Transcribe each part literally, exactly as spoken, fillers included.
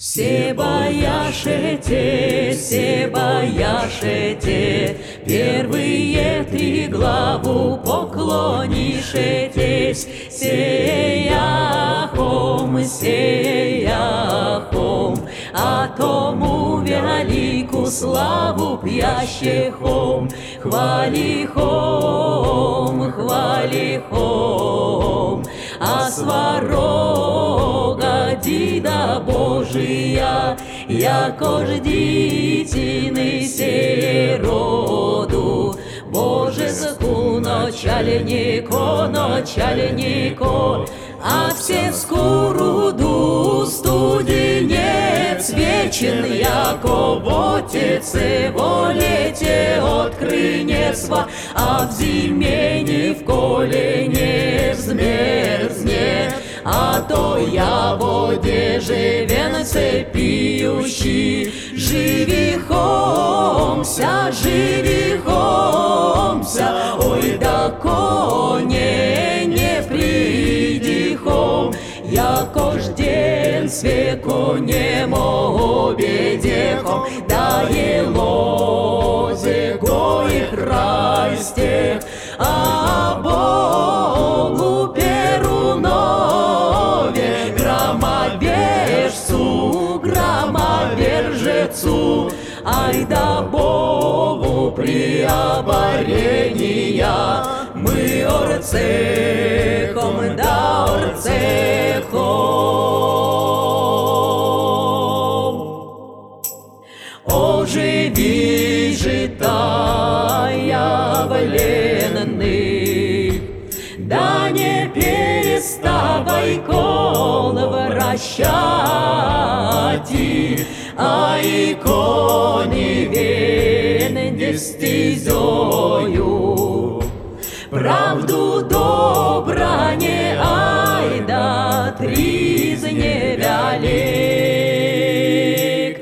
Все бояшете, все бояшете, первые три главу поклонишетесь, сеяхом, сеяхом, а тому велику славу пьящехом, хвалихом, хвалихом, а сварога дида Божия, яко ждитины сей роду. Боже, ску начальнико, начальнико, а все скуруду студенец вечен, яко в отеце волете открынесва, а в зиме ни в коле не взмерзне. А то я в одеже венце пьющий, живихомся, живихомся, ой, да коне не придихом, яко жден свеко не обедехом, да елозе гоих растех, а Богу перунове, громовержцу, громовержецу, ай да Богу приоборения, мы орцехом, да орцехом. Оживи житая вленных, да не переставай кол вращать, а иконы вен стезёю. Правду добра не ай да тризне вялик,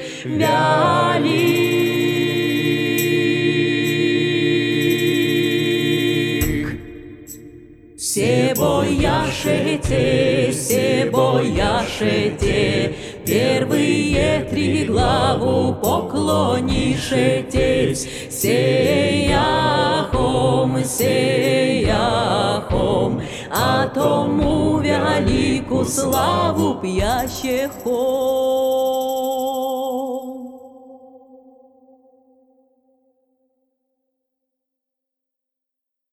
вялик. Все бояшете, все бояшете, первые три главу поклонишетесь, сеяхом, сеяхом, а тому велику славу пьящехом.